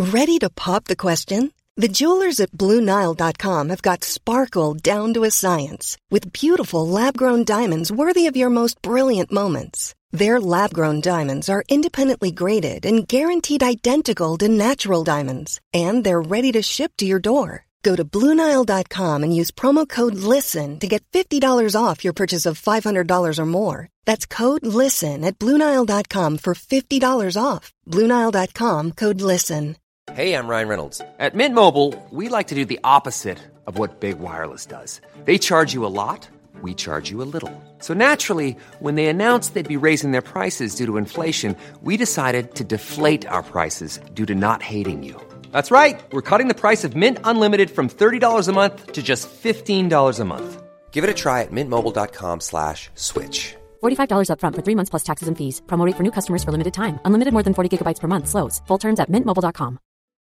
Ready to pop the question? The jewelers at BlueNile.com have got sparkle down to a science with beautiful lab-grown diamonds worthy of your most brilliant moments. Their lab-grown diamonds are independently graded and guaranteed identical to natural diamonds, and they're ready to ship to your door. Go to BlueNile.com and use promo code LISTEN to get $50 off your purchase of $500 or more. That's code LISTEN at BlueNile.com for $50 off. BlueNile.com, code LISTEN. Hey, I'm Ryan Reynolds. At Mint Mobile, we like to do the opposite of what Big Wireless does. They charge you a lot, we charge you a little. So naturally, when they announced they'd be raising their prices due to inflation, we decided to deflate our prices due to not hating you. That's right. We're cutting the price of Mint Unlimited from $30 a month to just $15 a month. Give it a try at mintmobile.com/switch. $45 up front for 3 months plus taxes and fees. Promo rate for new customers for limited time. Unlimited more than 40 gigabytes per month. Slows full terms at mintmobile.com.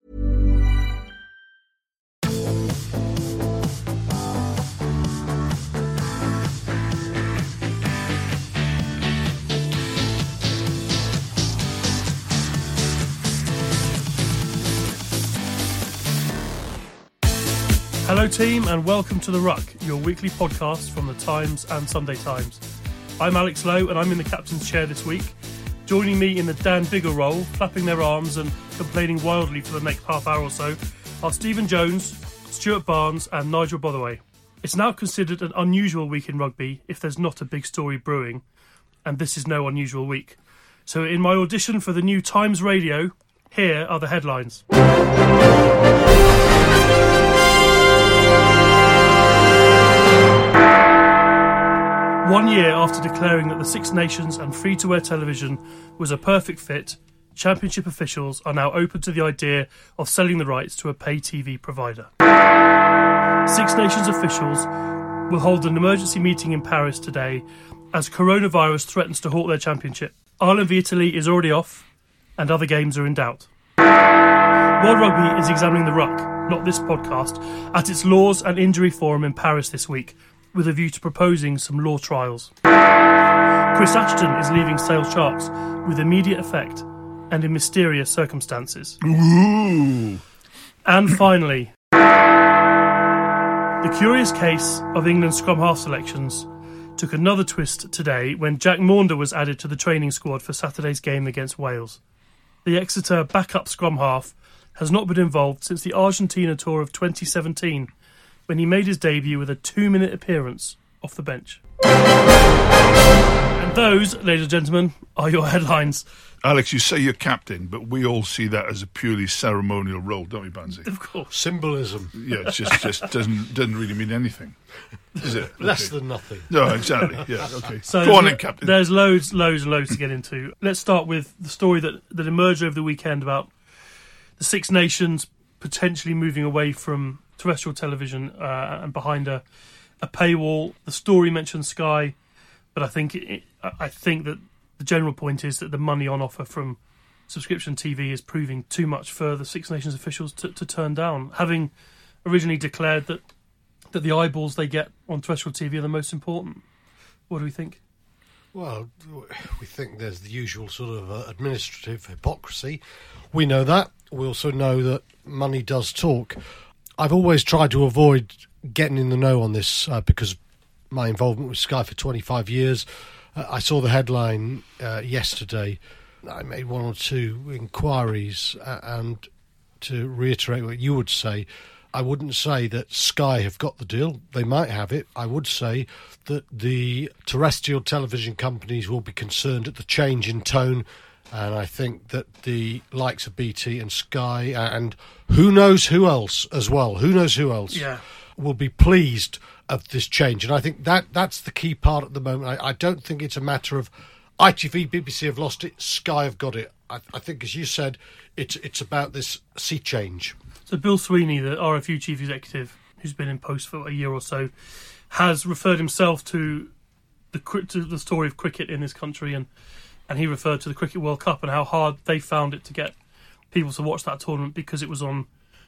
Hello team and welcome to The Ruck, your weekly podcast from The Times and Sunday Times. I'm Alex Lowe and I'm in the captain's chair this week. Joining me in the Dan Bigger role, flapping their arms and complaining wildly for the next half hour or so, are Stephen Jones, Stuart Barnes and Nigel Bothaway. It's now considered an unusual week in rugby if there's not a big story brewing, and this is no unusual week. So in my audition for the new Times Radio, here are the headlines. 1 year after declaring that the Six Nations and free-to-air television was a perfect fit, Championship officials are now open to the idea of selling the rights to a pay TV provider. Six Nations officials will hold an emergency meeting in Paris today as coronavirus threatens to halt their championship. Ireland v Italy is already off, and other games are in doubt. World Rugby is examining the Ruck, not this podcast, at its Laws and Injury Forum in Paris this week, with a view to proposing some law trials. Chris Ashton is leaving Sale Sharks with immediate effect and in mysterious circumstances. Ooh. And finally, the curious case of England's scrum half selections took another twist today when Jack Maunder was added to the training squad for Saturday's game against Wales. The Exeter backup scrum half has not been involved since the Argentina tour of 2017, when he made his debut with a 2-minute appearance off the bench. And those, ladies and gentlemen, are your headlines. Alex, you say you're captain, but we all see that as a purely ceremonial role, don't we, Banzi? Of course. Symbolism. Yeah, it just doesn't really mean anything, is it? Less than nothing. No, exactly. Yeah, okay. So go on then, captain. There's loads to get into. Let's start with the story that emerged over the weekend about the Six Nations potentially moving away from terrestrial television and behind a paywall. The story mentions Sky, but I think that the general point is that the money on offer from subscription TV is proving too much for the Six Nations officials to turn down, having originally declared that the eyeballs they get on terrestrial TV are the most important. What do we think? Well, we think there's the usual sort of administrative hypocrisy. We know that. We also know that money does talk. I've always tried to avoid getting in the know on this because my involvement with Sky for 25 years. I saw the headline yesterday. I made one or two inquiries and to reiterate what you would say, I wouldn't say that Sky have got the deal. They might have it. I would say that the terrestrial television companies will be concerned at the change in tone, and I think that the likes of BT and Sky and who knows who else as well, will be pleased of this change. And I think that's the key part at the moment. I don't think it's a matter of ITV, BBC have lost it, Sky have got it. I think, as you said, it's about this sea change. So Bill Sweeney, the RFU chief executive, who's been in post for a year or so, has referred himself to the story of cricket in this country, and he referred to the Cricket World Cup and how hard they found it to get people to watch that tournament because it was on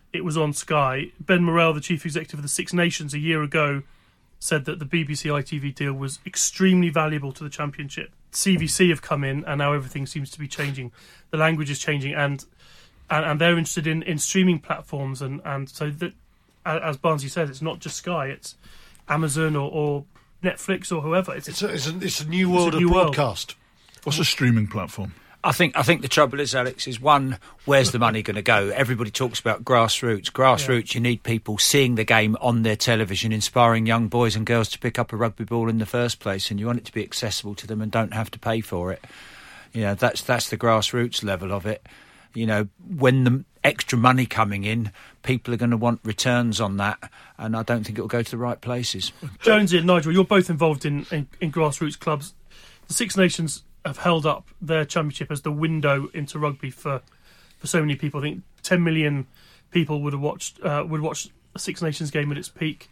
Sky. Ben Morrell, the chief executive of the Six Nations, a year ago said that the BBC ITV deal was extremely valuable to the championship. CVC have come in and now everything seems to be changing. The language is changing, and and they're interested in streaming platforms, and so that, as Barnsley says, it's not just Sky, it's Amazon or Netflix or whoever. It's a new world of broadcast. What's a streaming platform? I think the trouble is, Alex, is one, where's the money going to go? Everybody talks about grassroots. You need people seeing the game on their television, inspiring young boys and girls to pick up a rugby ball in the first place, and you want it to be accessible to them and don't have to pay for it. That's the grassroots level of it. When the extra money coming in, people are going to want returns on that, and I don't think it will go to the right places. Jonesy and Nigel, you're both involved in grassroots clubs. The Six Nations have held up their championship as the window into rugby for so many people. I think 10 million people would watch a Six Nations game at its peak.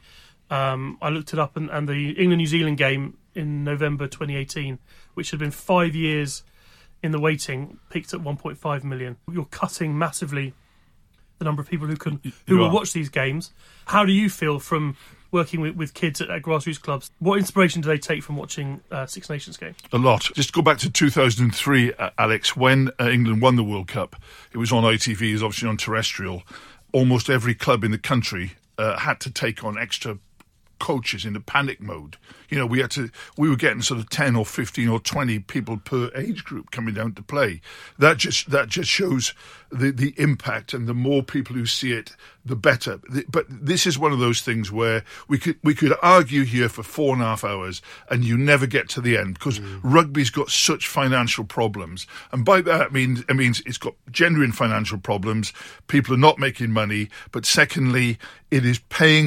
I looked it up, and the England-New Zealand game in November 2018, which had been 5 years in the waiting, peaked at 1.5 million. You're cutting massively the number of people who will watch these games. How do you feel from working with kids at grassroots clubs? What inspiration do they take from watching Six Nations game? A lot. Just go back to 2003, Alex, when England won the World Cup. It was on ITV, it was obviously on terrestrial. Almost every club in the country had to take on extra coaches in the panic mode. We were getting sort of 10 or 15 or 20 people per age group coming down to play. That just shows the impact, and the more people who see it, the better. But this is one of those things where we could argue here for 4.5 hours and you never get to the end, because rugby's got such financial problems. And by that it means it's got genuine financial problems. People are not making money, but secondly, it's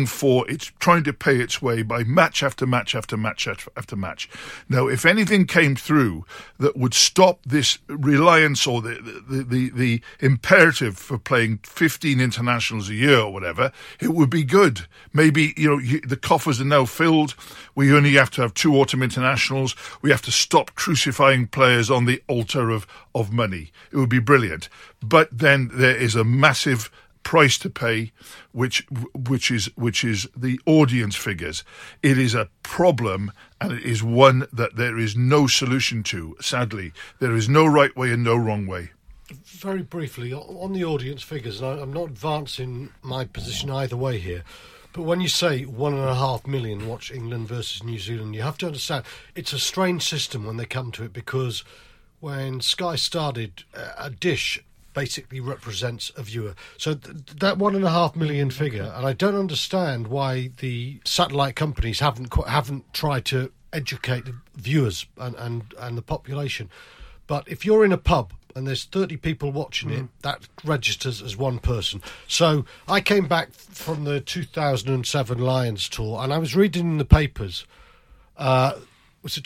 trying to pay its way by match after match after match after match. Now, if anything came through that would stop this reliance or the imperative for playing 15 internationals a year or whatever, it would be good. Maybe, the coffers are now filled. We only have to have 2 autumn internationals. We have to stop crucifying players on the altar of money. It would be brilliant. But then there is a massive price to pay, which is the audience figures. It is a problem, and it is one that there is no solution to. Sadly, there is no right way and no wrong way. Very briefly on the audience figures, and I'm not advancing my position either way here, but when you say 1.5 million watch England versus New Zealand, you have to understand it's a strange system when they come to it, because when Sky started, a dish basically represents a viewer. So that 1.5 million figure, and I don't understand why the satellite companies haven't tried to educate the viewers and the population. But if you're in a pub and there's 30 people watching it, that registers as one person. So I came back from the 2007 Lions tour, and I was reading in the papers, was it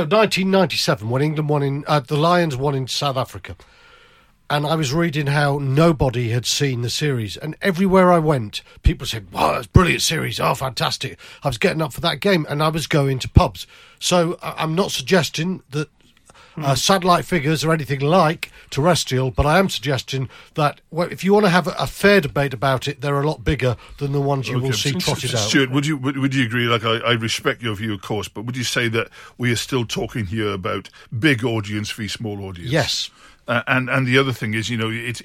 1997, when England won the Lions won in South Africa. And I was reading how nobody had seen the series. And everywhere I went, people said, wow, that's a brilliant series. Oh, fantastic. I was getting up for that game, and I was going to pubs. So I'm not suggesting that satellite figures are anything like terrestrial, but I am suggesting that if you want to have a fair debate about it, they're a lot bigger than the ones you will see trotted out. Stuart, would you agree? Like, I respect your view, of course, but would you say that we are still talking here about big audience v small audience? Yes. And the other thing is,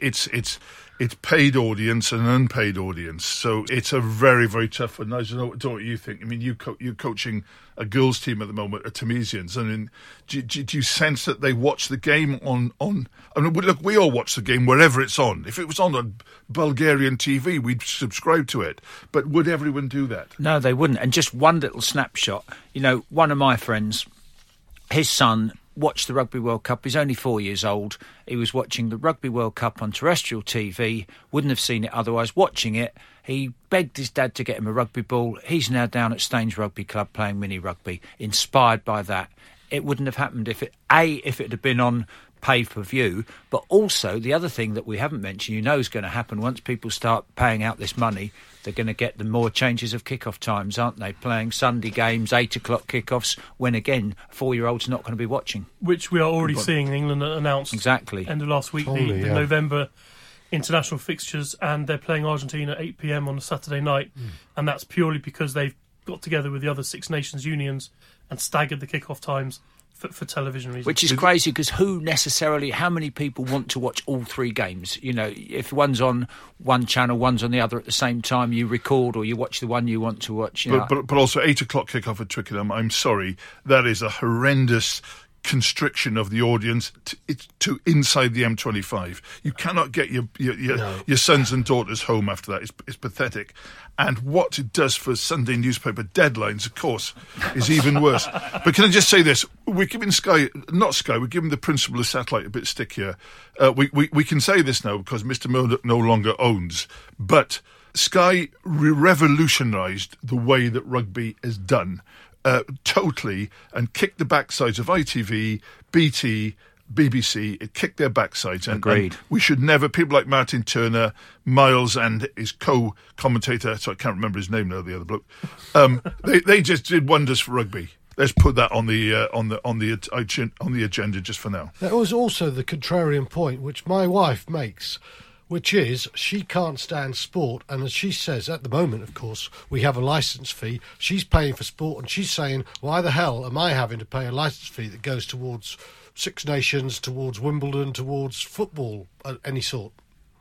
it's paid audience and unpaid audience. So it's a very, very tough one. I don't know what you think. I mean, you're coaching a girls' team at the moment at Tunisians. I mean, do you sense that they watch the game on? I mean, look, we all watch the game wherever it's on. If it was on Bulgarian TV, we'd subscribe to it. But would everyone do that? No, they wouldn't. And just one little snapshot. One of my friends, his son watched the Rugby World Cup. He's only 4 years old. He was watching the Rugby World Cup on terrestrial TV, wouldn't have seen it otherwise. Watching it, he begged his dad to get him a rugby ball. He's now down at Staines Rugby Club playing mini rugby, inspired by that. It wouldn't have happened if it had been on pay-per-view, but also the other thing that we haven't mentioned, is going to happen once people start paying out this money. They're going to get the more changes of kick-off times, aren't they? Playing Sunday games, 8 o'clock kick-offs, when again, 4-year-olds not going to be watching. Which we are already seeing. England announced exactly end of last week the November international fixtures, and they're playing Argentina at 8 p.m. on a Saturday night, and that's purely because they've got together with the other Six Nations unions and staggered the kick-off times for television reasons. Which is crazy, because how many people want to watch all three games? You know, if one's on one channel, one's on the other at the same time, you record or you watch the one you want to watch. You know. But also 8 o'clock kick-off at Twickenham, I'm sorry, that is a horrendous constriction of the audience to inside the M25. You cannot get your sons and daughters home after that. It's pathetic. And what it does for Sunday newspaper deadlines, of course, is even worse. But can I just say this? We're giving we're giving the principal of satellite a bit of stick here. We can say this now because Mr. Murdoch no longer owns. But Sky revolutionised the way that rugby is done. Totally, and kicked the backsides of ITV, BT, BBC. It kicked their backsides. Agreed. And we should never, people like Martin Turner, Miles and his co-commentator, so I can't remember his name now, the other bloke, they just did wonders for rugby. Let's put that on the agenda just for now. There was also the contrarian point, which my wife makes, which is she can't stand sport, and as she says, at the moment, of course, we have a licence fee. She's paying for sport, and she's saying, why the hell am I having to pay a licence fee that goes towards Six Nations, towards Wimbledon, towards football of any sort?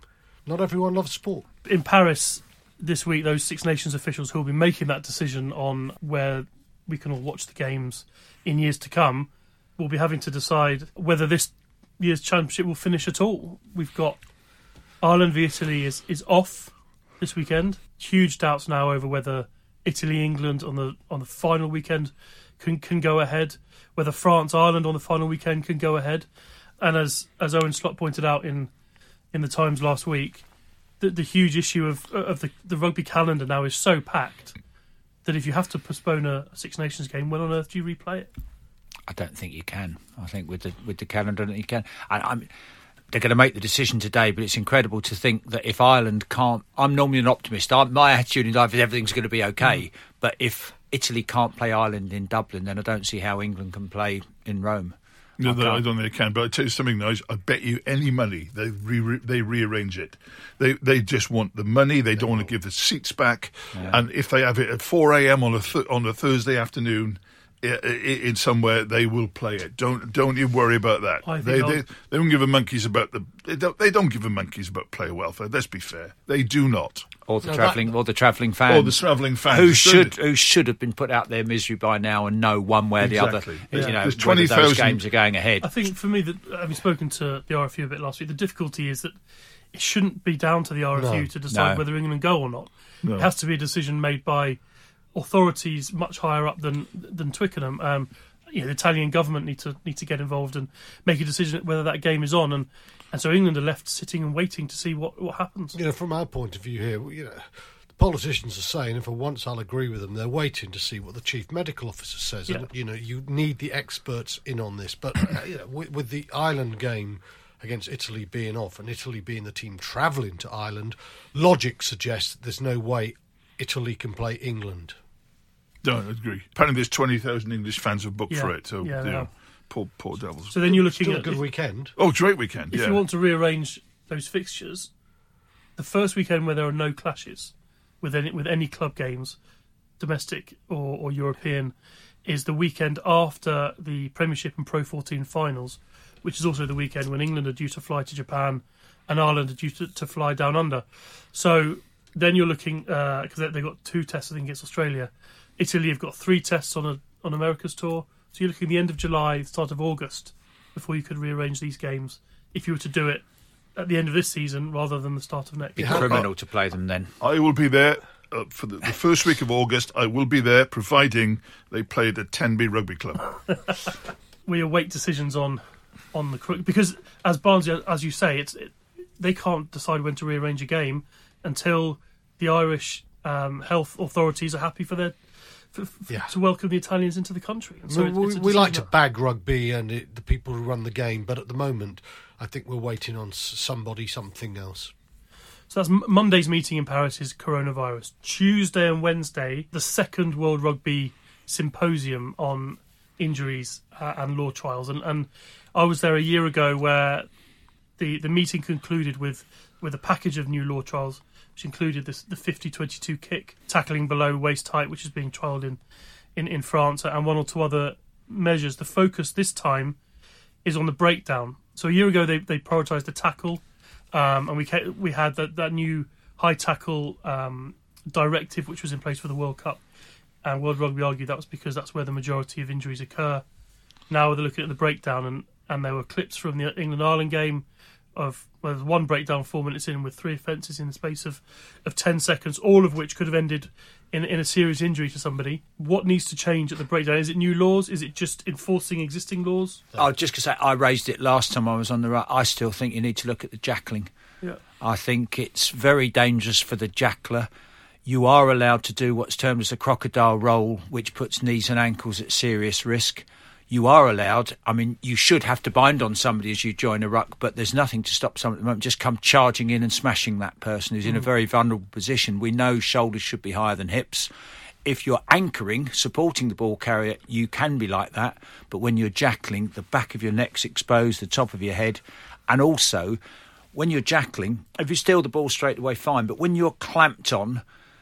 Not everyone loves sport. In Paris this week, those Six Nations officials who will be making that decision on where we can all watch the games in years to come will be having to decide whether this year's championship will finish at all. We've got Ireland v Italy is off this weekend. Huge doubts now over whether Italy-England on the final weekend can go ahead, whether France-Ireland on the final weekend can go ahead. And as Owen Slot pointed out in the Times last week, the huge issue of the rugby calendar now is so packed that if you have to postpone a Six Nations game, when on earth do you replay it? I don't think you can. I think with the calendar that you can. They're going to make the decision today, but it's incredible to think that if Ireland can't... I'm normally an optimist. My attitude in life is everything's going to be okay. But if Italy can't play Ireland in Dublin, then I don't see how England can play in Rome. No, I don't think they can. But I'll tell you something now. I bet you any money they rearrange it. They just want the money. They don't want to give the seats back. Yeah. And if they have it at 4 a.m. on a Thursday afternoon... in somewhere they will play it. Don't you worry about that. They don't give a monkeys about they don't give a monkeys about player welfare. Let's be fair, they do not. Or the travelling fans. Or the travelling fans who should have been put out their misery by now and know one way or the other. Yeah. You know, whether 20,000 those games are going ahead. I think for me, having spoken to the RFU a bit last week, the difficulty is that it shouldn't be down to the RFU to decide whether England go or not. No. It has to be a decision made by authorities much higher up than Twickenham. The Italian government need to get involved and make a decision whether that game is on, and so England are left sitting and waiting to see what happens. From our point of view here, the politicians are saying, and for once I'll agree with them, they're waiting to see what the chief medical officer says. Yeah. And you need the experts in on this, but with the Ireland game against Italy being off and Italy being the team travelling to Ireland, logic suggests that there's no way Italy can play England. No, I agree. Apparently there's 20,000 English fans have booked for it, so poor devils. So then you're looking at a good weekend. Oh, great weekend, If you want to rearrange those fixtures, the first weekend where there are no clashes with any club games, domestic or European, is the weekend after the Premiership and Pro 14 finals, which is also the weekend when England are due to fly to Japan and Ireland are due to fly down under. So then you're looking, because they've got 2 tests, I think, against Australia. Italy have got 3 tests on America's tour. So you're looking at the end of July, start of August, before you could rearrange these games if you were to do it at the end of this season rather than the start of next. It'd be criminal to play them then. I will be there for the first week of August. I will be there, providing they played at Tenby Rugby Club. We await decisions on the... Because, as Barnsley, as you say, they can't decide when to rearrange a game until the Irish health authorities are happy to welcome the Italians into the country. And so we like to bag rugby and the people who run the game, but at the moment I think we're waiting on something else. So that's Monday's meeting in Paris is coronavirus. Tuesday and Wednesday, the second World Rugby Symposium on injuries and law trials. And I was there a year ago where the meeting concluded with a package of new law trials, which included the 50-22 kick, tackling below waist height, which is being trialled in France, and 1 or 2 other measures, the focus this time is on the breakdown. So a year ago they prioritised the tackle, and we had that new high tackle directive which was in place for the World Cup. And World Rugby argued that was because that's where the majority of injuries occur. Now they're looking at the breakdown, and there were clips from the England-Ireland game of one breakdown 4 minutes in with 3 offences in the space of 10 seconds, all of which could have ended in a serious injury to somebody. What needs to change at the breakdown? Is it new laws? Is it just enforcing existing laws? I was just going to say, I raised it last time I was on the right. I still think you need to look at the jackling. Yeah. I think it's very dangerous for the jackler. You are allowed to do what's termed as a crocodile roll, which puts knees and ankles at serious risk. You are allowed, I mean, you should have to bind on somebody as you join a ruck, but there's nothing to stop someone at the moment just come charging in and smashing that person who's in a very vulnerable position. We know shoulders should be higher than hips. If you're anchoring, supporting the ball carrier, you can be like that. But when you're jackling, the back of your neck's exposed, the top of your head. And also, when you're jackling, if you steal the ball straight away, fine. But when you're clamped on,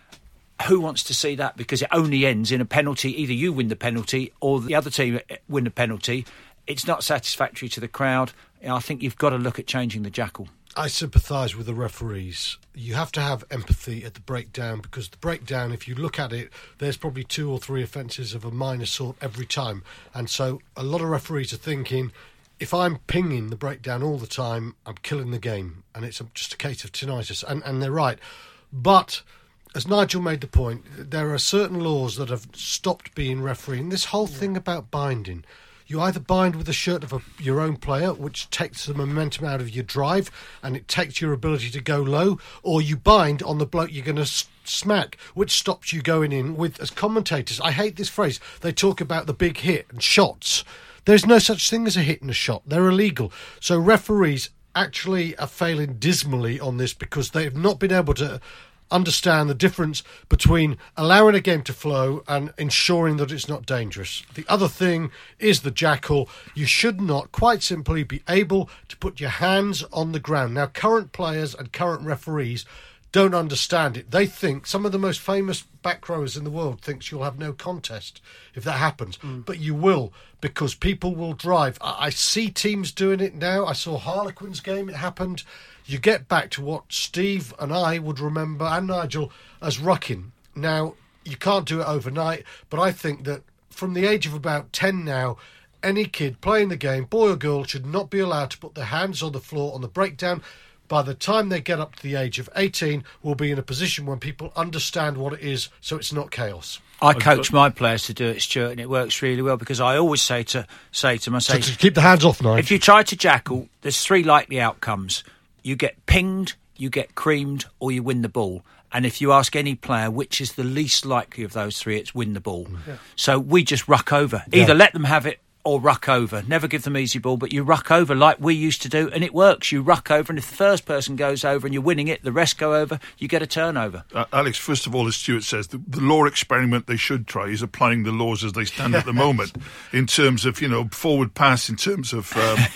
who wants to see that? Because it only ends in a penalty. Either you win the penalty or the other team win the penalty. It's not satisfactory to the crowd. I think you've got to look at changing the jackal. I sympathise with the referees. You have to have empathy at the breakdown, because the breakdown, if you look at it, there's probably 2 or 3 offences of a minor sort every time. And so a lot of referees are thinking, if I'm pinging the breakdown all the time, I'm killing the game. And it's just a case of tinnitus. And they're right. But as Nigel made the point, there are certain laws that have stopped being refereeing. This whole thing about binding. You either bind with the shirt of your own player, which takes the momentum out of your drive and it takes your ability to go low, or you bind on the bloke you're going to smack, which stops you going in with, as commentators, I hate this phrase, they talk about the big hit and shots. There's no such thing as a hit and a shot. They're illegal. So referees actually are failing dismally on this because they have not been able to understand the difference between allowing a game to flow and ensuring that it's not dangerous. The other thing is the jackal. You should not, quite simply, be able to put your hands on the ground. Now, current players and current referees don't understand it. They think, some of the most famous back rowers in the world thinks you'll have no contest if that happens. But you will, because people will drive. I see teams doing it now. I saw Harlequin's game, it happened. You get back to what Steve and I would remember, and Nigel, as rucking. Now, you can't do it overnight, but I think that from the age of about 10 now, any kid playing the game, boy or girl, should not be allowed to put their hands on the floor on the breakdown. By the time they get up to the age of 18, we'll be in a position when people understand what it is, so it's not chaos. I coach my players to do it, Stuart, and it works really well, because I always say to myself, so to keep the hands off, Nigel. If you try to jackal, there's 3 likely outcomes. You get pinged, you get creamed, or you win the ball. And if you ask any player which is the least likely of those 3, it's win the ball. Yeah. So we just ruck over. Either let them have it or ruck over. Never give them easy ball, but you ruck over like we used to do, and it works. You ruck over, and if the first person goes over and you're winning it, the rest go over, you get a turnover. Alex, first of all, as Stuart says, the law experiment they should try is applying the laws as they stand at the moment, in terms of, forward pass, in terms of...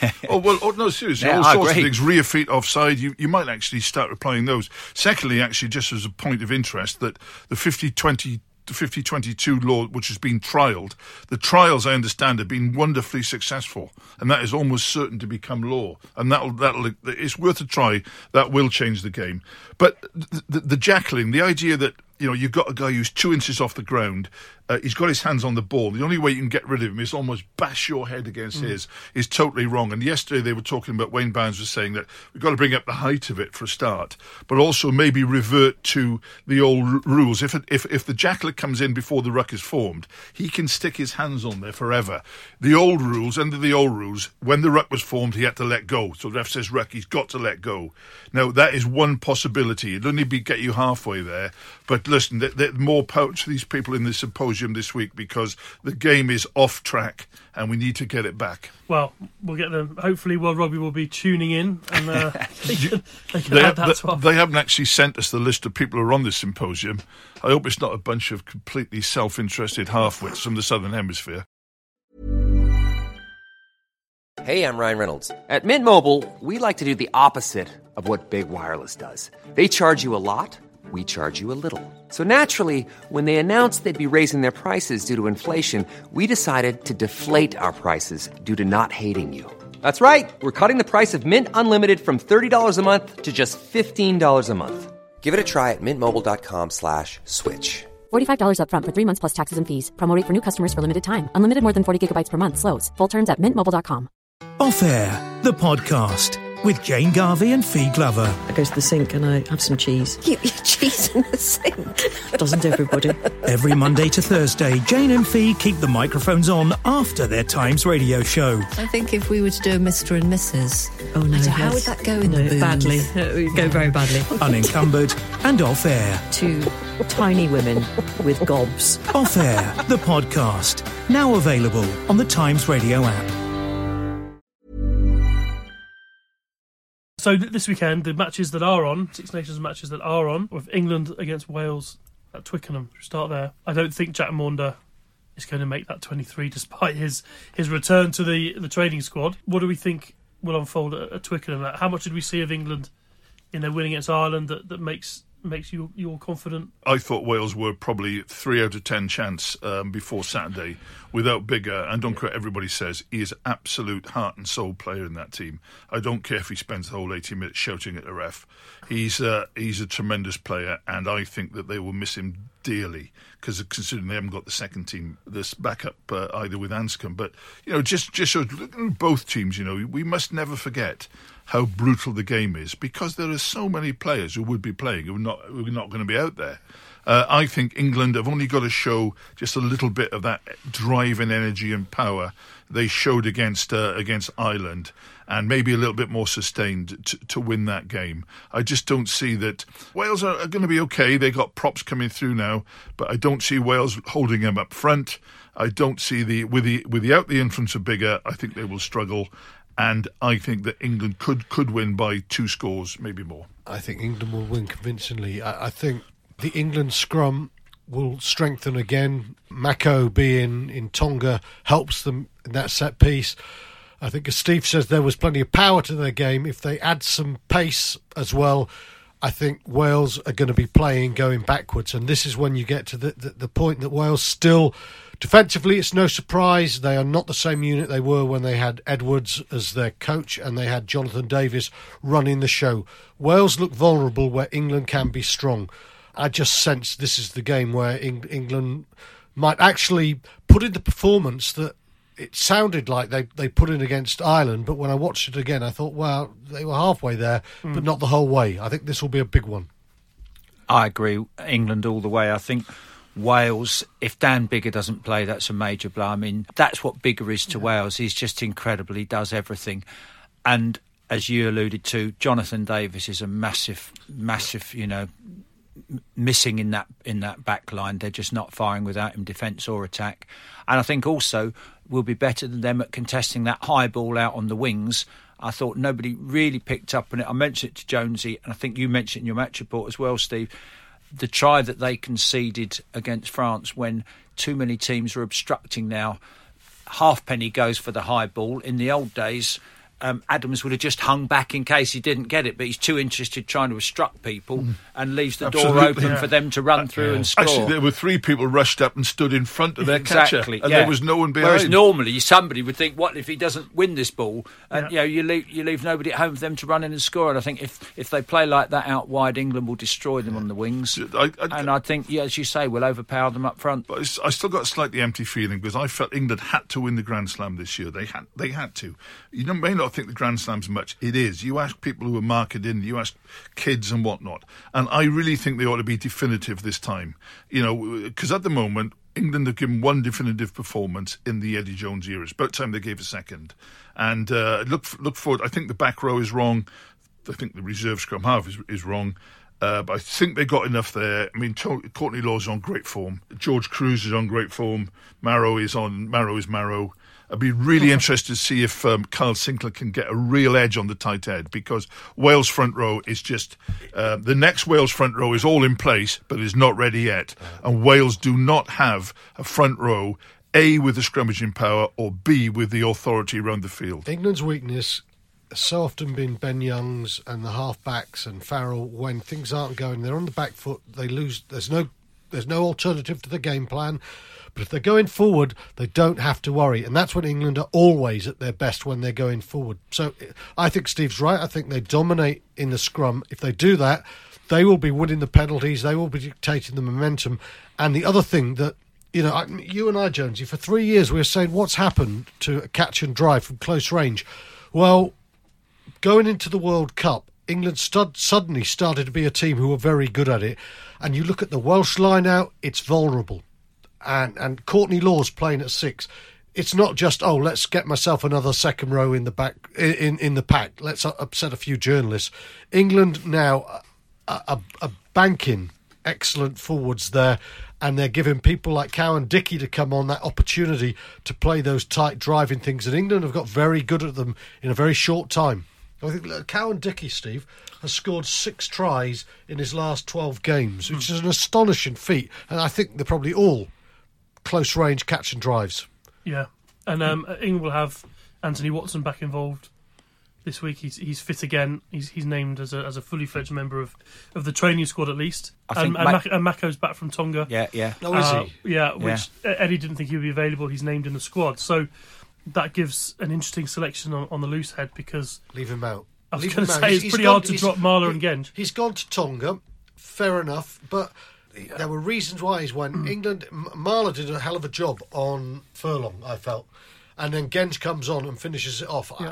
seriously, all sorts of things, rear feet offside, you might actually start applying those. Secondly, actually, just as a point of interest, that the 50-22 law, which has been trialled, the trials, I understand, have been wonderfully successful, and that is almost certain to become law. And that'll it's worth a try. That will change the game. But the jackling, the idea that you've got a guy who's 2 inches off the ground, he's got his hands on the ball. The only way you can get rid of him is almost bash your head against his, is totally wrong. And yesterday they were talking about, Wayne Barnes was saying that we've got to bring up the height of it for a start, but also maybe revert to the old rules. If the jackler comes in before the ruck is formed, he can stick his hands on there forever. The old rules, under the old rules, when the ruck was formed, he had to let go. So the ref says ruck, he's got to let go. Now, that is one possibility. It'll only get you halfway there. But listen, more power to these people in the symposium this week, because the game is off track and we need to get it back. Well, we'll get them. Hopefully, World Rugby will be tuning in, and they haven't actually sent us the list of people who are on this symposium. I hope it's not a bunch of completely self-interested half-wits from the Southern Hemisphere. Hey, I'm Ryan Reynolds. At Mint Mobile, we like to do the opposite of what Big Wireless does. They charge you a lot. we charge you a little. So naturally, when they announced they'd be raising their prices due to inflation, we decided to deflate our prices due to not hating you. That's right. We're cutting the price of Mint Unlimited from $30 a month to just $15 a month. Give it a try at mintmobile.com/switch. $45 up front for 3 months plus taxes and fees. Promo rate for new customers for limited time. Unlimited more than 40 gigabytes per month. Slows full terms at mintmobile.com. Off Air, the podcast with Jane Garvey and Fee Glover. I go to the sink and I have some cheese. You eat cheese in the sink? Doesn't everybody? Every Monday to Thursday, Jane and Fee keep the microphones on after their Times radio show. I think if we were to do a Mr. and Mrs. Oh no, how would that go in the booth? Badly. It would go very badly. Unencumbered and Off Air. Two tiny women with gobs. Off Air, the podcast. Now available on the Times radio app. So this weekend, the matches that are on, Six Nations matches that are on, with England against Wales at Twickenham. Start there. I don't think Jack Maunder is going to make that 23 despite his return to the training squad. What do we think will unfold at Twickenham? How much did we see of England in their win against Ireland that makes you all confident? I thought Wales were probably 3 out of 10 chance before Saturday without Biggar, and don't care what everybody says, he is absolute heart and soul player in that team. I don't care if he spends the whole 80 minutes shouting at the ref. He's a tremendous player, and I think that they will miss him dearly, because considering they haven't got the second team, this backup either with Anscombe. But just so looking at both teams, we must never forget how brutal the game is, because there are so many players who would be playing who are not going to be out there. I think England have only got to show just a little bit of that drive and energy and power they showed against Ireland, and maybe a little bit more sustained to win that game. I just don't see that. Wales are going to be okay. They got props coming through now, but I don't see Wales holding them up front. I don't see without the influence of Biggar, I think they will struggle. And I think that England could win by 2 scores, maybe more. I think England will win convincingly. I think the England scrum will strengthen again. Mako being in Tonga helps them in that set piece. I think, as Steve says, there was plenty of power to their game. If they add some pace as well, I think Wales are going to be playing going backwards. And this is when you get to the point that Wales still... Defensively, it's no surprise. They are not the same unit they were when they had Edwards as their coach and they had Jonathan Davies running the show. Wales look vulnerable where England can be strong. I just sense this is the game where England might actually put in the performance that it sounded like they put in against Ireland, but when I watched it again, I thought, well, they were halfway there, but not the whole way. I think this will be a big one. I agree. England all the way. I think Wales, if Dan Biggar doesn't play, that's a major blow. I mean, that's what Biggar is to Wales. He's just incredible. He does everything. And as you alluded to, Jonathan Davies is a massive, missing in that back line. They're just not firing without him, defence or attack. And I think also we'll be better than them at contesting that high ball out on the wings. I thought nobody really picked up on it. I mentioned it to Jonesy, and I think you mentioned it in your match report as well, Steve. The try that they conceded against France when too many teams are obstructing now. Halfpenny goes for the high ball. In the old days, Adams would have just hung back in case he didn't get it, but he's too interested trying to obstruct people and leaves the door open for them to run through and score. Actually, there were 3 people rushed up and stood in front of their catcher, and there was no one behind. Whereas normally somebody would think, what if he doesn't win this ball? And you leave nobody at home for them to run in and score. And I think if they play like that out wide, England will destroy them on the wings. I think, as you say, we'll overpower them up front. But I still got a slightly empty feeling, because I felt England had to win the Grand Slam this year. They had to. You may not think the Grand Slam's much. It is. You ask people who are marketing, you ask kids and whatnot, and I really think they ought to be definitive this time. Because at the moment, England have given one definitive performance in the Eddie Jones era. It's about time they gave a second. And look forward. I think the back row is wrong. I think the reserve scrum half is wrong. But I think they got enough there. I mean, Courtney Law's on great form. George Cruz is on great form. Marrow is Marrow. I'd be really interested to see if Carl Sinclair can get a real edge on the tight head, because Wales front row is just... the next Wales front row is all in place, but is not ready yet. And Wales do not have a front row, A, with the scrummaging power, or B, with the authority around the field. England's weakness so often been Ben Youngs and the half-backs and Farrell. When things aren't going, they're on the back foot, they lose. There's no alternative to the game plan. But if they're going forward, they don't have to worry. And that's when England are always at their best, when they're going forward. So I think Steve's right. I think they dominate in the scrum. If they do that, they will be winning the penalties. They will be dictating the momentum. And the other thing that, you and I, Jonesy, for 3 years we were saying, what's happened to a catch and drive from close range? Well, going into the World Cup, England suddenly started to be a team who were very good at it. And you look at the Welsh line out, it's vulnerable. And Courtney Law's playing at 6. It's not just, let's get myself another second row in the back in the pack. Let's upset a few journalists. England now are banking excellent forwards there, and they're giving people like Cowan Dickey to come on that opportunity to play those tight driving things. And England have got very good at them in a very short time. I think Cowan Dickey, Steve, has scored 6 tries in his last 12 games, which is an astonishing feat. And I think they're probably all close range catch and drives. Yeah, and England will have Anthony Watson back involved this week. He's fit again. He's named as a fully fledged member of the training squad at least. And Mako's back from Tonga. Yeah. Oh, is he? Yeah, which Eddie didn't think he would be available. He's named in the squad, so that gives an interesting selection on the loose head, because leave him out. I was going to say it's pretty hard to drop Marler and Genge. He's gone to Tonga, fair enough, but there were reasons why he's went. England, Marler did a hell of a job on Furlong, I felt. And then Genge comes on and finishes it off. Yeah.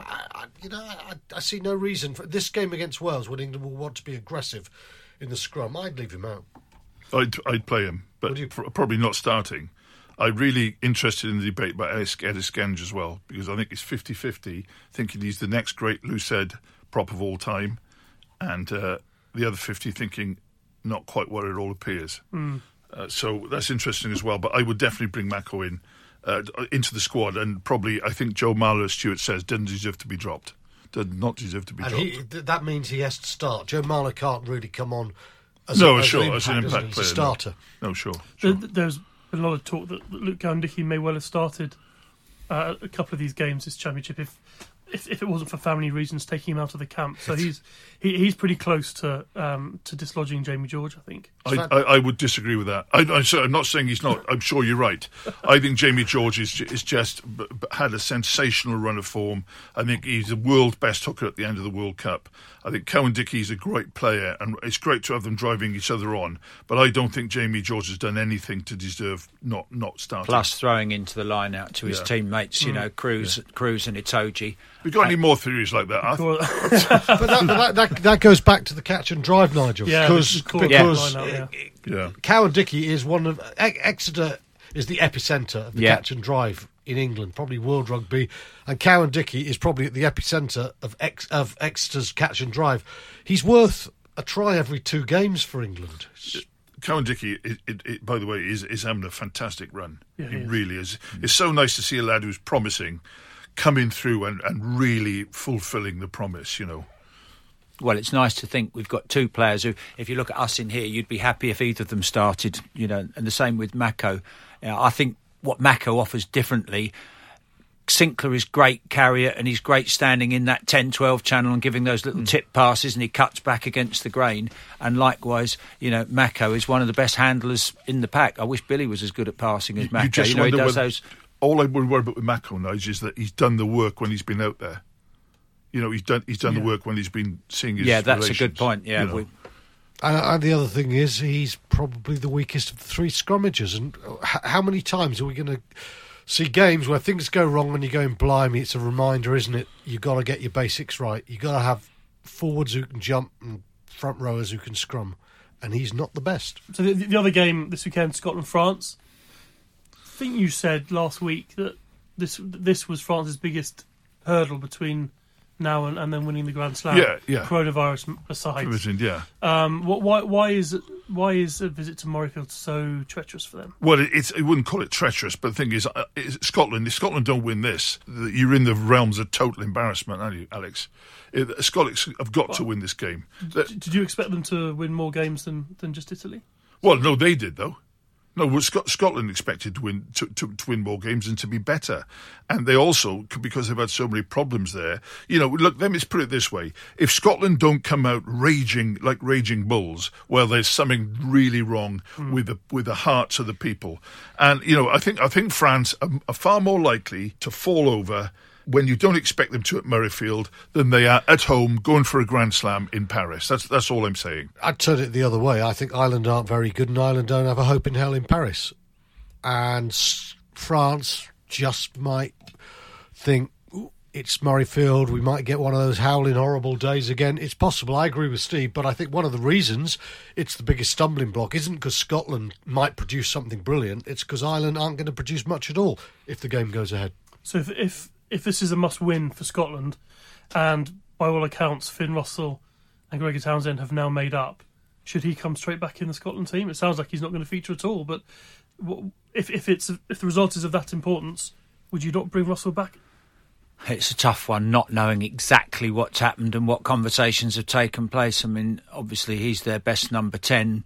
I see no reason for this game against Wales when England will want to be aggressive in the scrum. I'd leave him out. I'd play him, but probably not starting. I'm really interested in the debate about Ellis Genge as well, because I think it's 50-50, thinking he's the next great loose-head prop of all time, and the other 50 thinking not quite what it all appears. So that's interesting as well, but I would definitely bring Mako in into the squad, and probably, I think Joe Marler, as Stuart says, doesn't deserve to be dropped. Does not deserve to be dropped. That means he has to start. Joe Marler can't really come on as an impact player. As a starter. No, sure. There's been a lot of talk that Luke Cowan-Dickie may well have started a couple of these games this championship if it wasn't for family reasons taking him out of the camp. So he's pretty close to dislodging Jamie George, I think. I would disagree with that. I'm not saying he's not. I'm sure you're right. I think Jamie George is just had a sensational run of form. I think he's the world's best hooker at the end of the World Cup. I think Cowan-Dickie is a great player, and it's great to have them driving each other on. But I don't think Jamie George has done anything to deserve not starting. Plus throwing into the line out to his teammates, Cruz and Itoje. We got any more theories like that? But that goes back to the catch and drive, Nigel. Because Cowan-Dickie is one of Exeter is the epicentre of the catch and drive in England, probably world rugby, and Cowan-Dickie is probably at the epicentre of Exeter's catch and drive. He's worth a try every 2 games for England. Cowan-Dickie, by the way, is having a fantastic run. Yeah, he really is. It's so nice to see a lad who's promising coming through and really fulfilling the promise, Well, it's nice to think we've got 2 players who, if you look at us in here, you'd be happy if either of them started, and the same with Mako. I think what Mako offers differently, Sinclair is great carrier and he's great standing in that 10-12 channel and giving those little tip passes, and he cuts back against the grain. And likewise, Mako is one of the best handlers in the pack. I wish Billy was as good at passing as Mako. He does those. All I would worry about with Mako, Nigel, is that he's done the work when he's been out there. He's done the work when he's been seeing his that's relations, a good point. Yeah. And the other thing is, he's probably the weakest of the 3 scrummagers. And how many times are we going to see games where things go wrong and you're going, blimey, it's a reminder, isn't it? You've got to get your basics right. You've got to have forwards who can jump and front rowers who can scrum. And he's not the best. So the other game this weekend, Scotland-France. I think you said last week that this was France's biggest hurdle between now and then winning the Grand Slam. Yeah. Coronavirus aside. Why is a visit to Murrayfield so treacherous for them? Well, I wouldn't call it treacherous, but the thing is, Scotland. If Scotland don't win this, you're in the realms of total embarrassment, aren't you, Alex? Scotland have got to win this game. Did you expect them to win more games than just Italy? Well, no, they did though. No, well, Scotland expected to win to win more games and to be better, and they also, because they've had so many problems there. Look, let me put it this way: if Scotland don't come out raging like raging bulls, well, there's something really wrong with the hearts of the people. And I think France are far more likely to fall over when you don't expect them to at Murrayfield than they are at home going for a Grand Slam in Paris. That's all I'm saying. I'd turn it the other way. I think Ireland aren't very good and Ireland don't have a hope in hell in Paris. And France just might think, it's Murrayfield, we might get one of those howling horrible days again. It's possible, I agree with Steve, but I think one of the reasons it's the biggest stumbling block isn't because Scotland might produce something brilliant, it's because Ireland aren't going to produce much at all if the game goes ahead. So if this is a must-win for Scotland, and by all accounts Finn Russell and Gregor Townsend have now made up, should he come straight back in the Scotland team? It sounds like he's not going to feature at all, but if the result is of that importance, would you not bring Russell back? It's a tough one, not knowing exactly what's happened and what conversations have taken place. I mean, obviously he's their best number 10.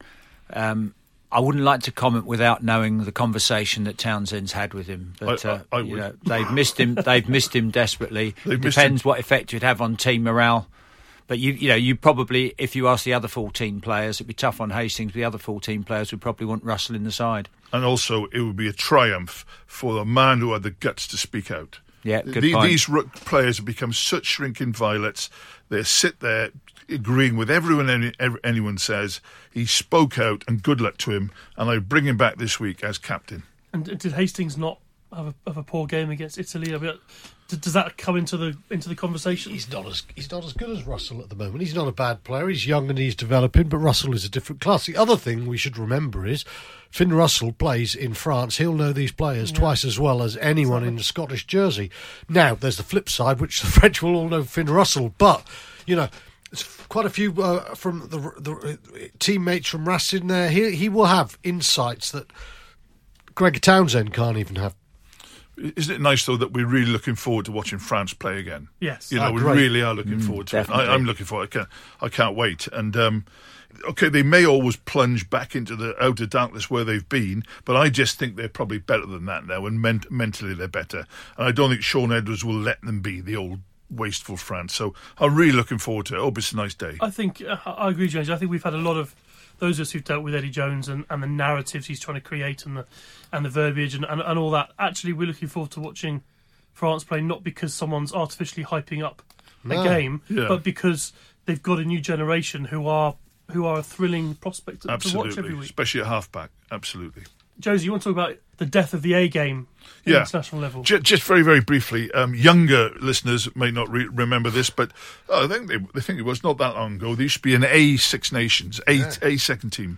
I wouldn't like to comment without knowing the conversation that Townsend's had with him. But they've missed him. They've missed him desperately. Depends what effect you'd have on team morale. But you probably, if you ask the other 14 players, it'd be tough on Hastings. The other 14 players would probably want Russell in the side. And also, it would be a triumph for the man who had the guts to speak out. Yeah, good point. These players have become such shrinking violets. They sit there agreeing with anyone says. He spoke out, and good luck to him. And I bring him back this week as captain. And did Hastings not have a poor game against Italy? I mean, does that come into the conversation? He's not as good as Russell at the moment. He's not a bad player. He's young and he's developing, but Russell is a different class. The other thing we should remember is Finn Russell plays in France. He'll know these players twice as well as anyone in the Scottish jersey. Now, there's the flip side, which the French will all know Finn Russell, but there's quite a few from the teammates from Racing there. He will have insights that Gregor Townsend can't even have. Isn't it nice, though, that we're really looking forward to watching France play again? Yes. We really are looking forward to definitely. It. I'm looking forward. I can't wait. And, they may always plunge back into the outer darkness where they've been, but I just think they're probably better than that now, and mentally they're better. And I don't think Sean Edwards will let them be the old wasteful France. So I'm really looking forward to it. I hope it's a nice day. I think, I agree, James. I think we've had a lot of those of us who've dealt with Eddie Jones and the narratives he's trying to create and the verbiage and all that. Actually, we're looking forward to watching France play, not because someone's artificially hyping up a game, but because they've got a new generation who are a thrilling prospect to watch every week. Especially at half-back, absolutely. Josie, you want to talk about the death of the A game at international level? Just very, very briefly, younger listeners may not remember this, but I think they think it was not that long ago. There used to be an A Six Nations, A second team,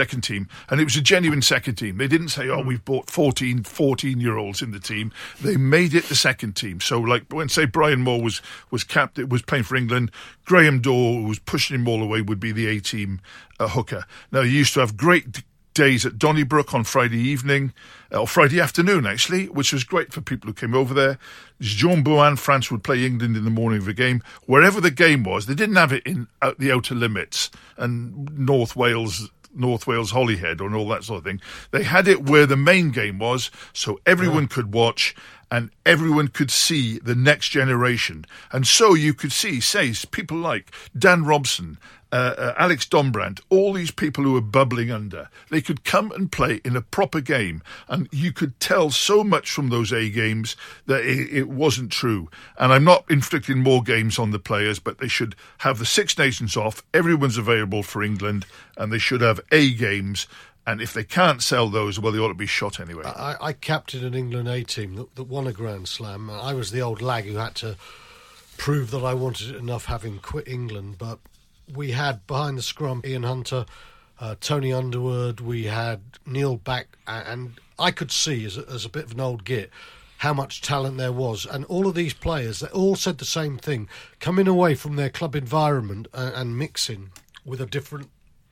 and it was a genuine second team. They didn't say, we've bought 14-year-olds in the team. They made it the second team. So, like when, say, Brian Moore was playing for England, Graham Dorr, who was pushing him all the way, would be the A team hooker. Now, you used to have great days at Donnybrook on Friday evening, or Friday afternoon actually, which was great for people who came over there. Jean Bouin, France would play England in the morning of a game. Wherever the game was, they didn't have it in the outer limits and North Wales, Holyhead and all that sort of thing. They had it where the main game was, so everyone could watch and everyone could see the next generation. And so you could see, say, people like Dan Robson, Alex Dombrandt, all these people who were bubbling under, they could come and play in a proper game. And you could tell so much from those A games that it wasn't true. And I'm not inflicting more games on the players, but they should have the Six Nations off. Everyone's available for England, and they should have A games. And if they can't sell those, well, they ought to be shot anyway. I captained an England A team that won a Grand Slam. I was the old lag who had to prove that I wanted it enough having quit England, but we had behind the scrum Ian Hunter, Tony Underwood, we had Neil Back, and I could see as a bit of an old git how much talent there was. And all of these players, they all said the same thing, coming away from their club environment and mixing with a different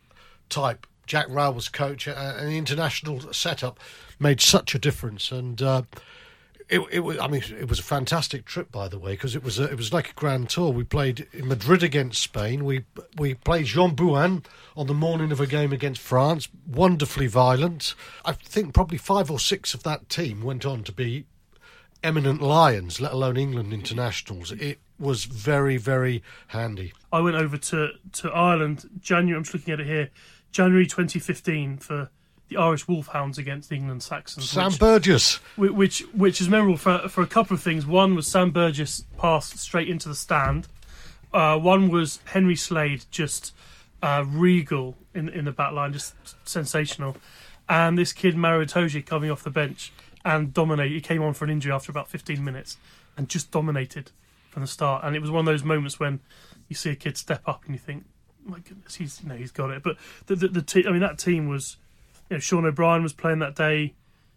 type. Jack Rowell's coach, an international setup, made such a difference. And It was. I mean, it was a fantastic trip, by the way, because it was like a grand tour. We played in Madrid against Spain. We played Jean Bouin on the morning of a game against France. Wonderfully violent. I think probably 5 or 6 of that team went on to be eminent Lions, let alone England internationals. It was very, very handy. I went over to Ireland January. I'm just looking at it here, January 2015 for the Irish Wolfhounds against England Saxons. Sam Burgess. Which is memorable for a couple of things. One was Sam Burgess passed straight into the stand. One was Henry Slade, just regal in the back line, just sensational. And this kid, Mario Itoje, coming off the bench and dominated. He came on for an injury after about 15 minutes and just dominated from the start. And it was one of those moments when you see a kid step up and you think, my goodness, he's got it. But the team, I mean, that team was... Sean O'Brien was playing that day.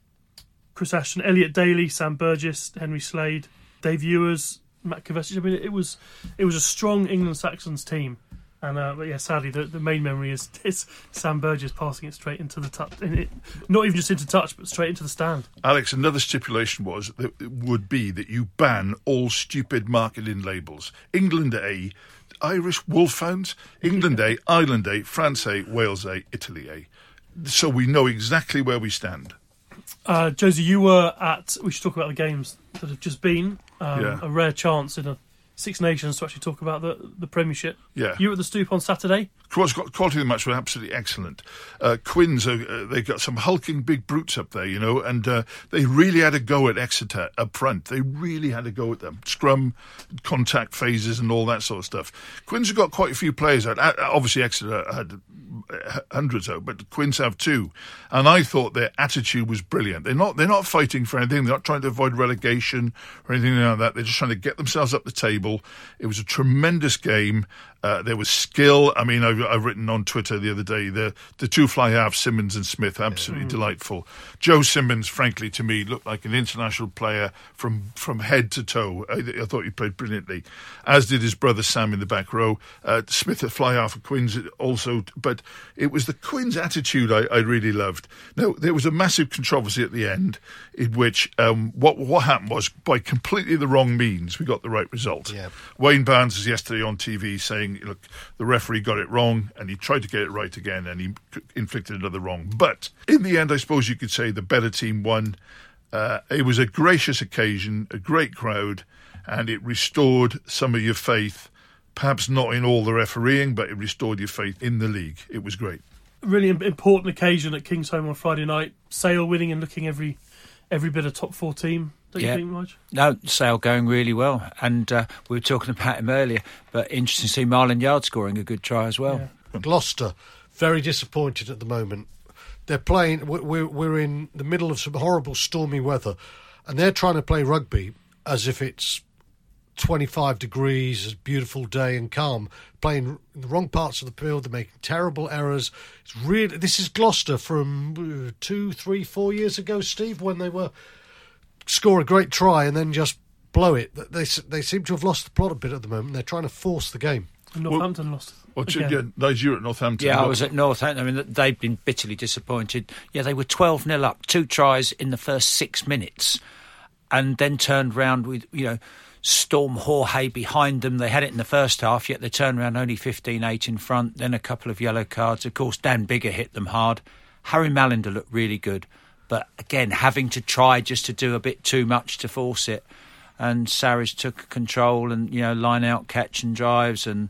Chris Ashton, Elliot Daly, Sam Burgess, Henry Slade, Dave Ewers, Matt Kovacic. I mean, it was a strong England Saxons team. And but yeah, sadly, the main memory is Sam Burgess passing it straight into the touch. Not even just into touch, but straight into the stand. Alex, another stipulation would be that you ban all stupid marketing labels. England A, Irish Wolfhounds, England A, Ireland A, France A, Wales A, Italy A. So we know exactly where we stand. Josie, you were at... We should talk about the games that have just been. A rare chance in a Six Nations to actually talk about the Premiership. Yeah. You were at the Stoop on Saturday? Quality of the match were absolutely excellent. Quins, they got some hulking big brutes up there, and they really had a go at Exeter up front. They really had a go at them. Scrum, contact phases and all that sort of stuff. Quins have got quite a few players out. Obviously Exeter had hundreds out, but the Quins have 2. And I thought their attitude was brilliant. They're not fighting for anything. They're not trying to avoid relegation or anything like that. They're just trying to get themselves up the table. It was a tremendous game. There was skill. I mean, I've written on Twitter the other day, the 2 fly halves, Simmons and Smith, absolutely delightful. Joe Simmons, frankly, to me, looked like an international player from head to toe. I thought he played brilliantly, as did his brother Sam in the back row. Smith at fly half for Quins also, but it was the Quins attitude I really loved. Now, there was a massive controversy at the end in which what happened was, by completely the wrong means, we got the right result. Yeah. Wayne Barnes was yesterday on TV saying, look, the referee got it wrong and he tried to get it right again and he inflicted another wrong. But in the end, I suppose you could say the better team won. It was a gracious occasion, a great crowd, and it restored some of your faith, perhaps not in all the refereeing, but it restored your faith in the league. It was great. A really important occasion at Kingsholm on Friday night. Sale winning and looking every bit of top 4 team. Don't you think, Marge? No, Sale going really well. And we were talking about him earlier, but interesting to see Marlon Yard scoring a good try as well. Yeah. Gloucester, very disappointed at the moment. They're playing... We're in the middle of some horrible stormy weather, and they're trying to play rugby as if it's 25 degrees, a beautiful day and calm, playing in the wrong parts of the field. They're making terrible errors. It's really... This is Gloucester from 2, 3, 4 years ago, Steve, when they were... score a great try and then just blow it. They seem to have lost the plot a bit at the moment. They're trying to force the game. Northampton lost. You were at Northampton. Yeah, I was at Northampton. I mean, they've been bitterly disappointed. Yeah, they were 12-0 up, 2 tries in the first 6 minutes, and then turned round with, Storm Jorge behind them. They had it in the first half, yet they turned around only 15-8 in front, then a couple of yellow cards. Of course, Dan Biggar hit them hard. Harry Malinder looked really good. But again, having to try just to do a bit too much to force it. And Sarries took control and, line out, catch and drives. And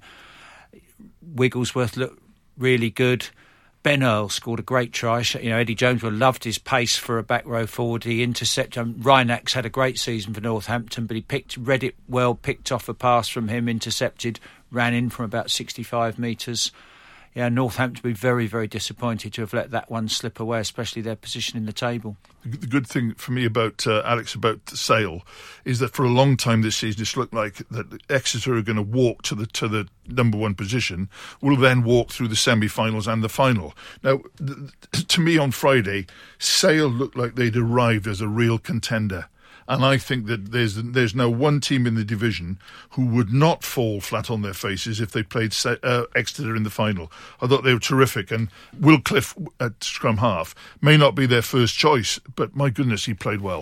Wigglesworth looked really good. Ben Earl scored a great try. Eddie Jones loved his pace for a back row forward. He intercepted. Rhinax had a great season for Northampton, but he read it well, picked off a pass from him, intercepted, ran in from about 65 metres. Yeah, Northampton will be very, very disappointed to have let that one slip away, especially their position in the table. The good thing for me about Alex, about Sale, is that for a long time this season it's looked like that Exeter are going to walk to the number 1 position, will then walk through the semi-finals and the final. Now, to me on Friday, Sale looked like they'd arrived as a real contender. And I think that there's now one team in the division who would not fall flat on their faces if they played Exeter in the final. I thought they were terrific. And Will Cliff at scrum half may not be their first choice, but my goodness, he played well.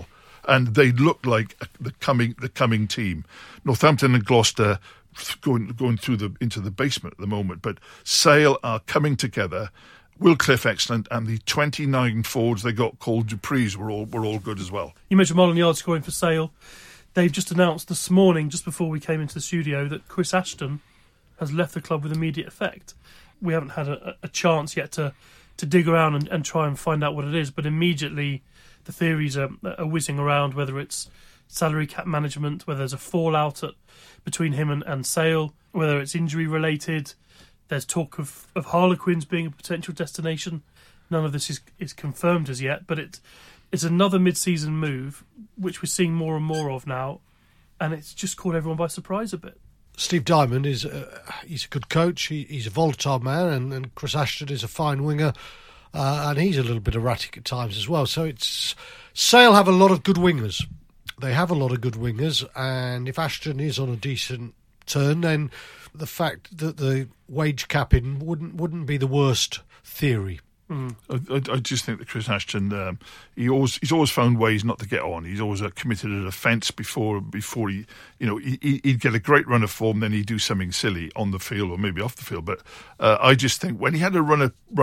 and they look like the coming team. Northampton and Gloucester going through into the basement at the moment, but Sale are coming together. Will Cliff excellent, and the 29 forwards they got called Duprees were all good as well. You mentioned Marlon Yard scoring for Sale. They've just announced this morning, just before we came into the studio, that Chris Ashton has left the club with immediate effect. We haven't had a chance yet to dig around and try and find out what it is, but immediately the theories are whizzing around, whether it's salary cap management, whether there's a fallout between him and Sale, whether it's injury related. There's talk of Harlequins being a potential destination. None of this is confirmed as yet, but it's another mid-season move, which we're seeing more and more of now, and it's just caught everyone by surprise a bit. Steve Diamond he's a good coach. He's a volatile man, and Chris Ashton is a fine winger, and he's a little bit erratic at times as well. So Sale have a lot of good wingers. They have a lot of good wingers, and if Ashton is on a decent turn, then the fact that the wage capping wouldn't be the worst theory. I just think that Chris Ashton, he's always found ways not to get on. He's always committed an offence before he, he'd get a great run of form, then he'd do something silly on the field or maybe off the field. But I just think when he had a run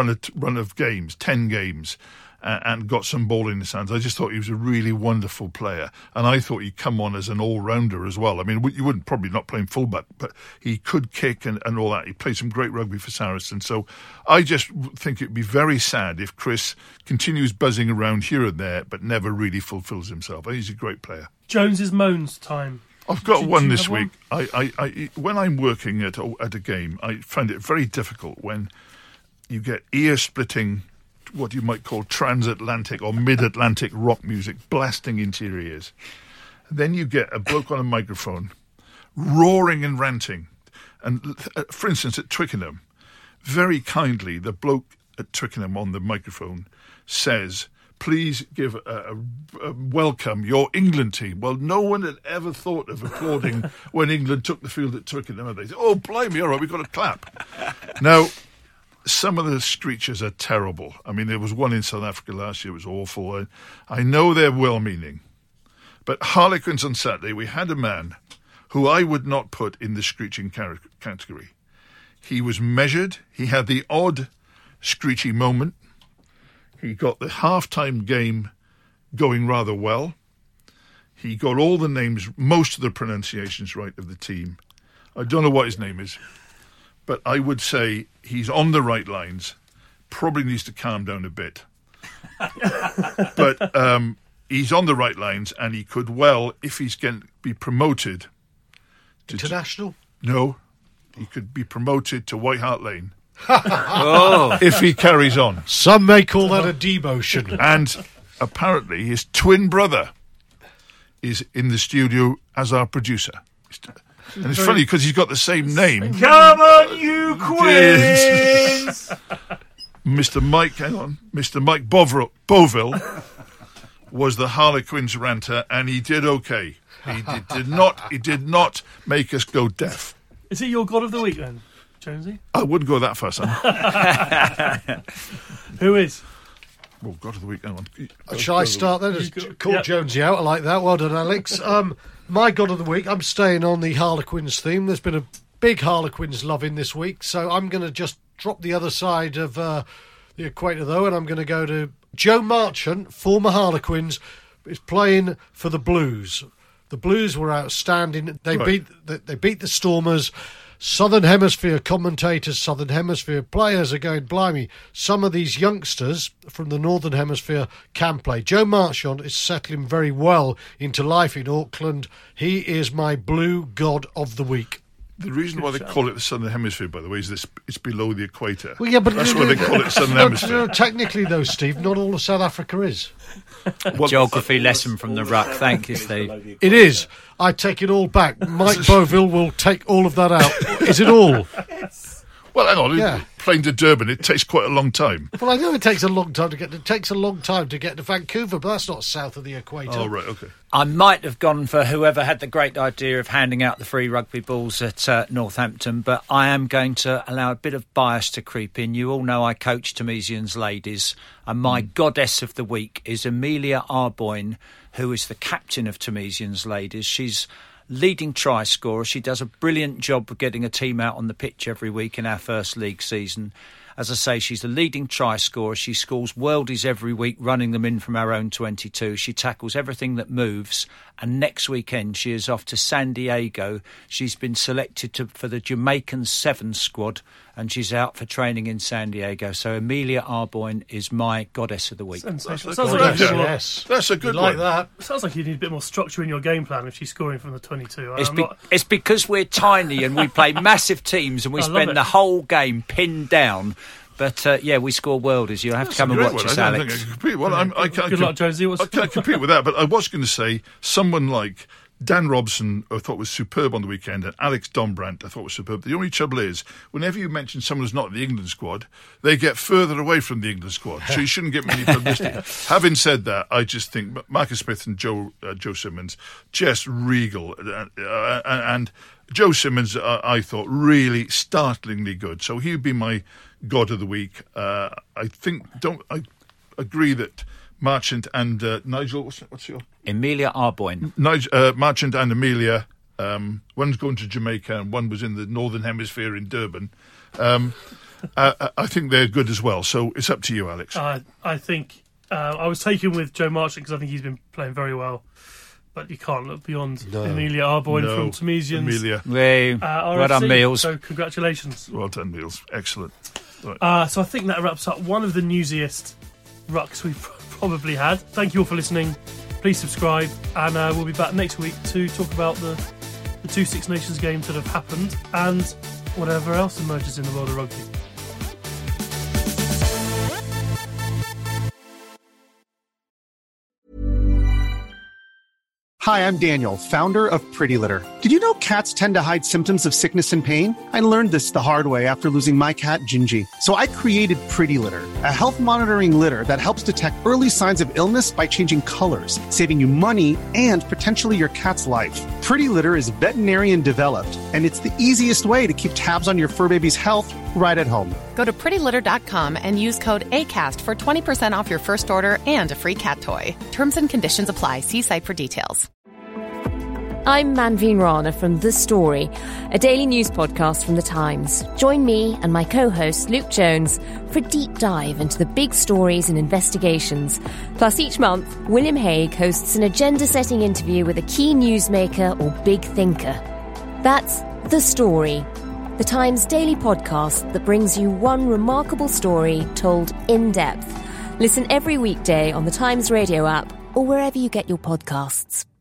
of games, 10 games, and got some ball in his hands, I just thought he was a really wonderful player, and I thought he'd come on as an all-rounder as well. I mean, you wouldn't probably not play him fullback, but he could kick and all that. He played some great rugby for Saracens, so I just think it'd be very sad if Chris continues buzzing around here and there but never really fulfills himself. I think he's a great player. Jones's moans time. I've got one this week. I when I'm working at a game, I find it very difficult when you get ear-splitting, what you might call transatlantic or mid-Atlantic rock music blasting into your ears. And then you get a bloke on a microphone roaring and ranting. And for instance, at Twickenham, very kindly, the bloke at Twickenham on the microphone says, please give a welcome your England team. Well, no one had ever thought of applauding when England took the field at Twickenham. They said, oh, blimey, all right, we've got to clap. Now, some of the screeches are terrible. I mean, there was one in South Africa last year. It was awful. I know they're well-meaning. But Harlequins on Saturday, we had a man who I would not put in the screeching category. He was measured. He had the odd screechy moment. He got the half-time game going rather well. He got all the names, most of the pronunciations right of the team. I don't know what his name is, but I would say he's on the right lines. Probably needs to calm down a bit. But he's on the right lines, and he could well, if he's going to be promoted... International? No. He could be promoted to White Hart Lane. If he carries on. Some may call that a demotion. And apparently his twin brother is in the studio as our producer. And it's funny because he's got the same name. Come on, you Queens! Mr. Mike Boville was the Harlequins ranter, and he did okay. He did not make us go deaf. Is it your God of the Week then, Jonesy? I wouldn't go that far, son. Who is? Well, God of the Week, hang on. Shall I start then? Call Jonesy out. I like that. Well done, Alex. My God of the Week, I'm staying on the Harlequins theme. There's been a big Harlequins loving this week, so I'm going to just drop the other side of the equator, though, and I'm going to go to Joe Marchant, former Harlequins, is playing for the Blues. The Blues were outstanding. They beat the Stormers. Southern Hemisphere commentators, Southern Hemisphere players are going, blimey, some of these youngsters from the Northern Hemisphere can play. Joe Marchant is settling very well into life in Auckland. He is my Blue God of the Week. The reason why they call it the Southern Hemisphere, by the way, is this: it's below the equator. Well, yeah, but that's why they call it the Southern Hemisphere. Technically, though, Steve, not all of South Africa is. Geography lesson from the ruck. Thank you, Steve. It is. I take it all back. Mike Boville will take all of that out. Is it all? Well, hang on. Yeah. plane to Durban, it takes quite a long time. Well, I know it takes a long time to get. It takes a long time to get to Vancouver, but that's not south of the equator. Oh, right, okay. I might have gone for whoever had the great idea of handing out the free rugby balls at Northampton, but I am going to allow a bit of bias to creep in. You all know I coach Temesians ladies, and my goddess of the week is Amelia Arboin, who is the captain of Temesians ladies. She's leading try scorer. She does a brilliant job of getting a team out on the pitch every week in our first league season. As I say, she's the leading try scorer. She scores worldies every week, running them in from our own 22. She tackles everything that moves. And next weekend, she is off to San Diego. She's been selected for the Jamaican 7 squad, and she's out for training in San Diego. So Amelia Arboin is my goddess of the week. Sensational. That's a good like one. that. Sounds like you need a bit more structure in your game plan if she's scoring from the 22. It's because we're tiny and we play massive teams and we spend the whole game pinned down. But, we score worldies. You'll have to come and watch us, Alex. I don't think I can compete. Well, I can't Good luck, Josie. I can't compete with that, but I was going to say someone like Dan Robson, I thought was superb on the weekend, and Alex Dombrandt, I thought was superb. The only trouble is, whenever you mention someone who's not in the England squad, they get further away from the England squad, so you shouldn't get many publicity. Having said that, I just think Marcus Smith and Joe Simmons, just regal, and Joe Simmons, I thought, really startlingly good. So he would be my God of the week. I agree that Marchant and Nigel, what's your? Emilia Arboin. Marchant and Amelia, one's going to Jamaica and one was in the Northern Hemisphere in Durban. I think they're good as well. So it's up to you, Alex. I think I was taken with Joe Marchant because I think he's been playing very well. But you can't look beyond Amelia Arboin from Temesians. Amelia. Well done, Meals. So congratulations. Well done, Meals. Excellent. Right. So I think that wraps up one of the newsiest rucks we've probably had. Thank you all for listening. Please subscribe, and we'll be back next week to talk about the 2 Six Nations games that have happened and whatever else emerges in the world of rugby. Hi, I'm Daniel, founder of Pretty Litter. Did you know cats tend to hide symptoms of sickness and pain? I learned this the hard way after losing my cat, Gingy. So I created Pretty Litter, a health monitoring litter that helps detect early signs of illness by changing colors, saving you money and potentially your cat's life. Pretty Litter is veterinarian developed, and it's the easiest way to keep tabs on your fur baby's health right at home. Go to prettylitter.com and use code ACAST for 20% off your first order and a free cat toy. Terms and conditions apply. See site for details. I'm Manveen Rana from The Story, a daily news podcast from The Times. Join me and my co-host Luke Jones for a deep dive into the big stories and investigations. Plus, each month, William Hague hosts an agenda-setting interview with a key newsmaker or big thinker. That's The Story, The Times daily podcast that brings you one remarkable story told in depth. Listen every weekday on The Times radio app or wherever you get your podcasts.